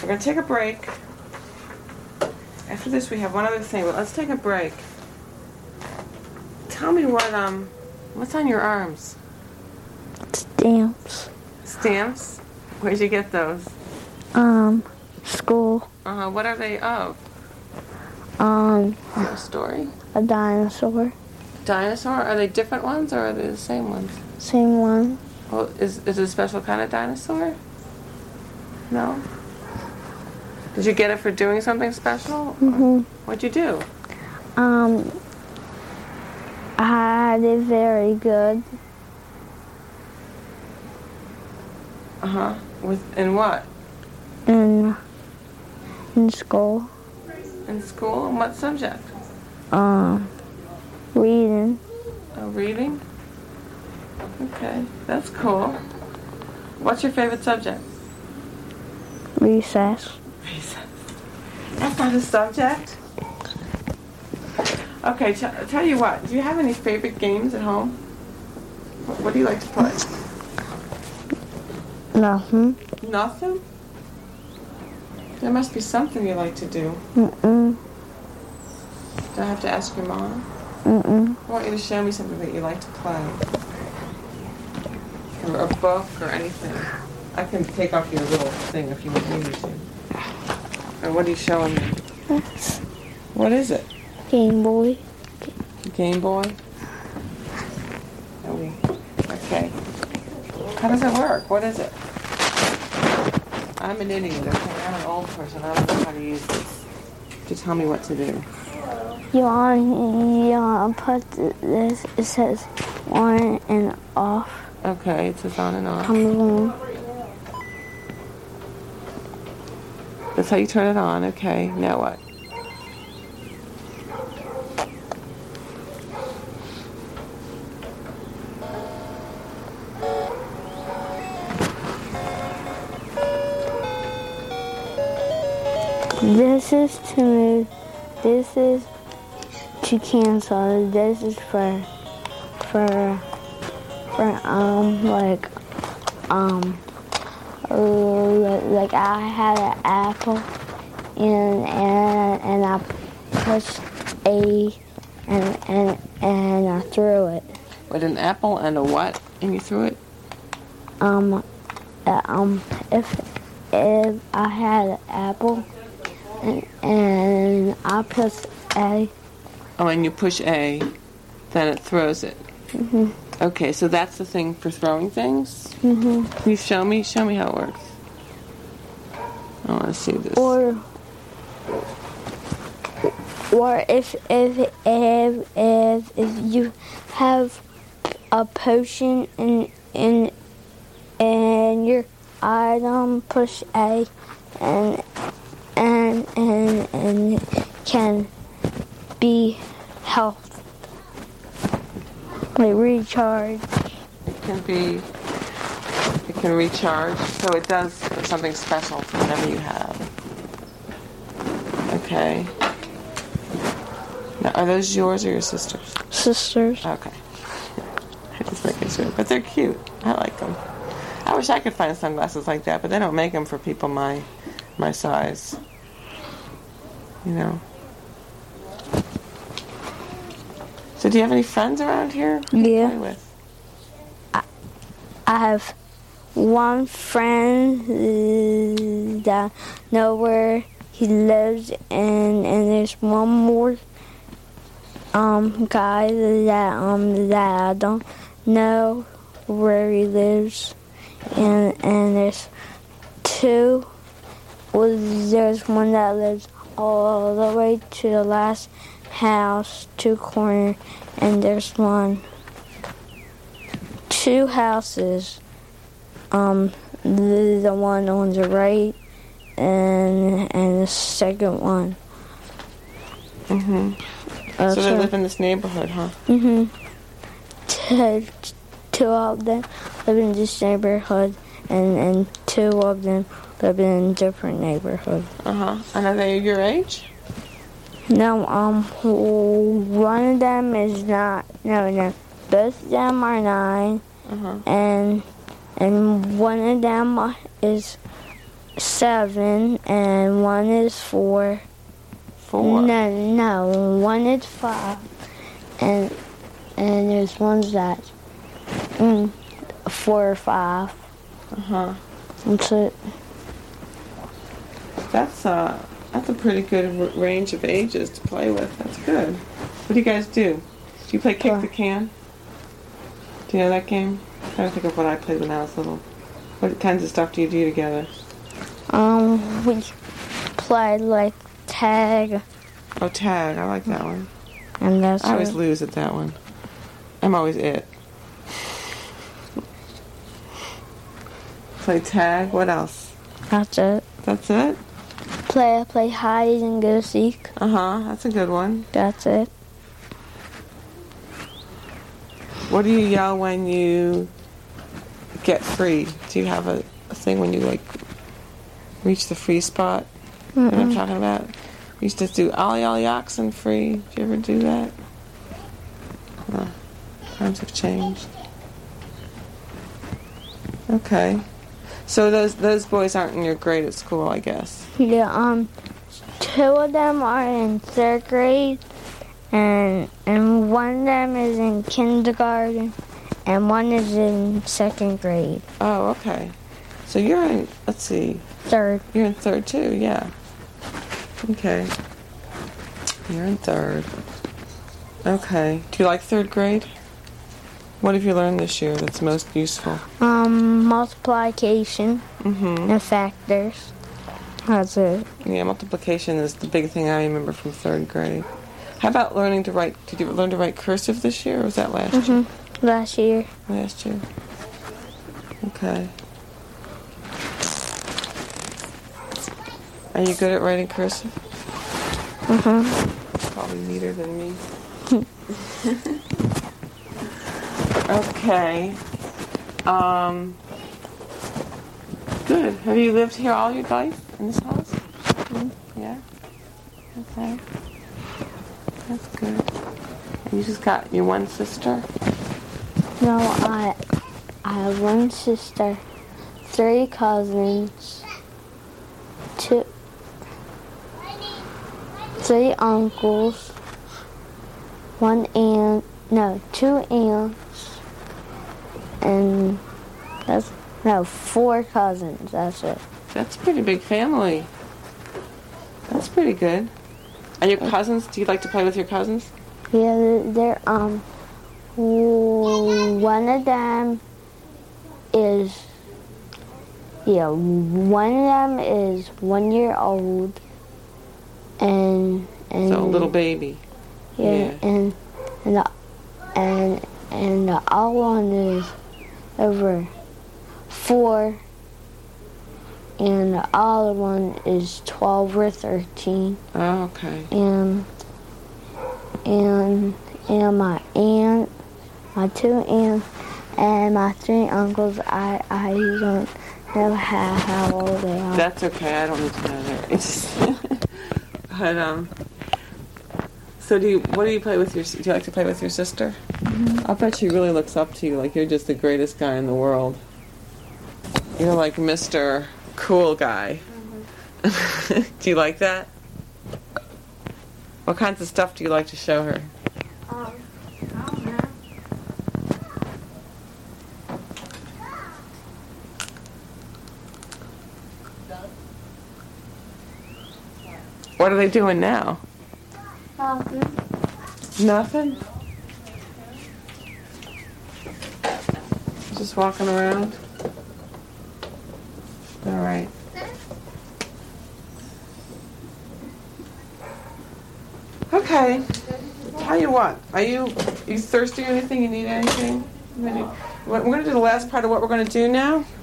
We're going to take a break. After this, we have one other thing, but let's take a break. Tell me what's on your arms? Stamps. Stamps? Where'd you get those? School. What are they of? A story? A dinosaur. Dinosaur? Are they different ones or are they the same ones? Same one. Well, is it a special kind of dinosaur? No? Did you get it for doing something special? Mm-hmm. What'd you do? I did very good. In what? In school. In school? In what subject? Reading. Oh, reading? Okay, that's cool. What's your favorite subject? Recess. Recess. That's not a subject? Okay, tell you what. Do you have any favorite games at home? What do you like to play? Nothing. Nothing? There must be something you like to do. Mm-mm. Do I have to ask your mom? Mm-mm. I want you to show me something that you like to play. Or a book or anything. I can take off your little thing if you want me to. And what are you showing me? What is it? Game Boy. Game Boy? Okay. How does it work? What is it? I'm an idiot, okay? I'm an old person. I don't know how to use this. Just tell me what to do. You want to put this, it says on and off. Okay, it says on and off. Comes on. That's how you turn it on. Okay, now what? This is to move. This is to cancel. This is for like I had an apple and I pushed A and I threw it. With an apple and a what? And you threw it? If I had an apple and I pushed A. Oh, and you push A, then it throws it. Mhm. Okay, so that's the thing for throwing things? Mhm. Can you show me? Show me how it works. I want to see this. Or if you have a potion in your item, push A and can be health. Like recharge. It can recharge, so it does something special for whatever you have. Okay. Now, are those yours or your sister's? Sisters. Okay. I just making sure, but they're cute. I like them. I wish I could find sunglasses like that, but they don't make them for people my size. You know. So do you have any friends around here? Who do you play with? I have one friend that know where he lives, and there's one more guy that I don't know where he lives, and there's two. Well, there's one that lives all the way to the last house, two corner, and there's two houses. The one on the right, and the second one. Mhm. So they live in this neighborhood, huh? Mhm. Two of them live in this neighborhood, and two of them live in different neighborhoods. And are they your age? No, one of them is not. No. Both of them are 9, and one of them is 7 and one is 4. 4. No, one is 5 and there's ones that 4 or 5. Uh-huh. That's it. That's a pretty good range of ages to play with. That's good. What do you guys do? Do you play kick the can? Do you know that game? I'm trying to think of what I played when I was little. What kinds of stuff do you do together? We played like tag, Oh, tag. I like that one. and that's I always it. lose at that one. I'm always it. Play tag. What else? That's it. That's it? Play hide and go seek. Uh-huh. That's a good one. That's it. What do you yell when you get free? Do you have a thing when you, like, reach the free spot? You know what I'm talking about? We used to do ollie ollie oxen free. Did you ever do that? Times have changed. Okay. So those boys aren't in your grade at school, I guess. Yeah. 2 of them are in 3rd grade, and one of them is in kindergarten, and one is in 2nd grade. Oh, okay. So you're in, let's see, 3rd. you're in 3rd too, yeah. Okay. You're in 3rd. Okay. Do you like 3rd grade? What have you learned this year that's most useful? Multiplication Mm-hmm. and factors. That's it. Yeah, multiplication is the big thing I remember from 3rd grade. How about learning to write? Did you learn to write cursive this year, or was that last year? Last year. Last year. Okay. Are you good at writing cursive? Probably neater than me. Okay. Good. Have you lived here all your life in this house? Yeah. Okay. That's good. And you just got your one sister? No, I have one sister, 3 cousins, 3 uncles, 2 aunts, and 4 cousins. That's it. That's a pretty big family. That's pretty good. And your cousins, do you like to play with your cousins? Yeah, they're one of them is 1 year old, and So a little baby. yeah, and the other one is over 4, and the other one is 12 or 13. Oh, okay. And my aunt, my 2 aunts, and my 3 uncles, I don't know how old they are. That's okay. I don't need to know that. It's but so what do you play with do you like to play with your sister? I bet she really looks up to you like you're just the greatest guy in the world. You're like Mr. Cool Guy. Do you like that? What kinds of stuff do you like to show her? I don't know. What are they doing now? Nothing. Nothing? Just walking around? All right. Okay. Tell you what, are you thirsty or anything? You need anything? We're going to do the last part of what we're going to do now.